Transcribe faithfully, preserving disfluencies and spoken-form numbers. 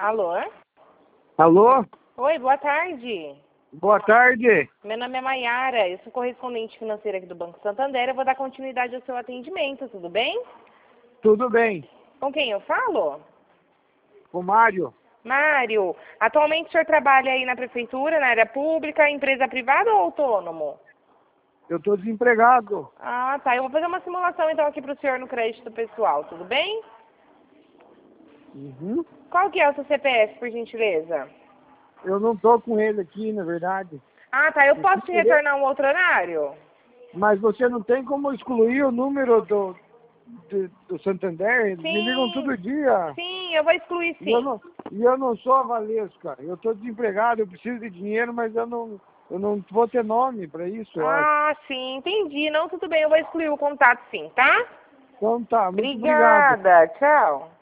Alô? Alô? Oi, boa tarde. Boa tarde. Meu nome é Maiara, eu sou correspondente financeira aqui do Banco Santander. Eu vou dar continuidade ao seu atendimento, tudo bem? Tudo bem. Com quem eu falo? O Mário. Mário, atualmente o senhor trabalha aí na prefeitura, na área pública, empresa privada ou autônomo? Eu estou desempregado. Ah, tá. Eu vou fazer uma simulação então aqui para o senhor no crédito pessoal, tudo bem? Uhum. Qual que é o seu C P F, por gentileza? Eu não estou com ele aqui, na verdade. Ah, tá. Eu posso te retornar um outro horário? Mas você não tem como excluir o número do, do, do Santander? Eles me ligam Sim, todo dia. sim, eu vou excluir E eu sim. não, e eu não sou a Valesca. Eu estou desempregado, eu preciso de dinheiro, mas eu não, eu não vou ter nome para isso, eu acho. Ah, sim, entendi. Não, tudo bem, eu vou excluir o contato sim, tá? Então tá, muito obrigado. Obrigada, tchau.